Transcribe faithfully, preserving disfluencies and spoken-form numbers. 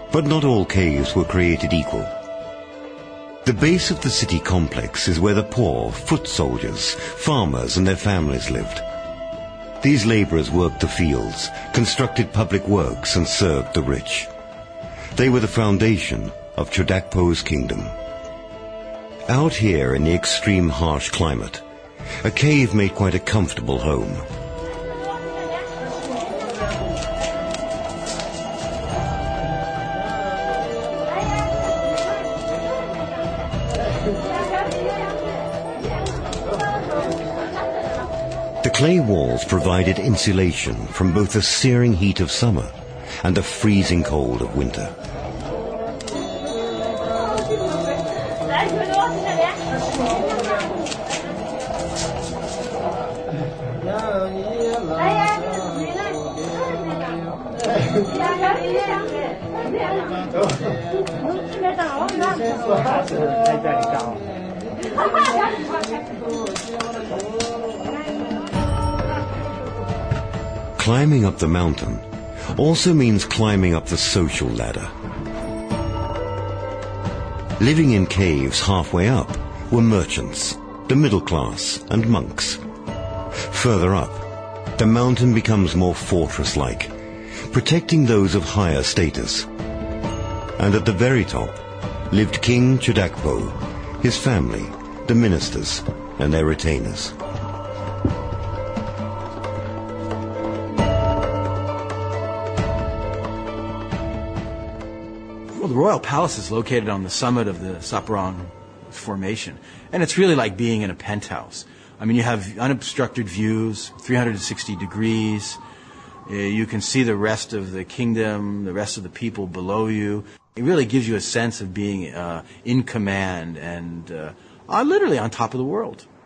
But not all caves were created equal. The base of the city complex is where the poor, foot soldiers, farmers and their families lived. These laborers worked the fields, constructed public works and served the rich. They were the foundation of Chodakpo's kingdom. Out here in the extreme harsh climate, a cave made quite a comfortable home. The clay walls provided insulation from both the searing heat of summer and the freezing cold of winter. Climbing up the mountain also means climbing up the social ladder. Living in caves halfway up were merchants, the middle class, and monks. Further up, the mountain becomes more fortress-like, protecting those of higher status. And at the very top lived King Chodakpo, his family, the ministers, and their retainers. Well, the Royal Palace is located on the summit of the Saparang Formation, and it's really like being in a penthouse. I mean, you have unobstructed views, three hundred sixty degrees. Uh, you can see the rest of the kingdom, the rest of the people below you. It really gives you a sense of being uh, in command and uh, uh, literally on top of the world.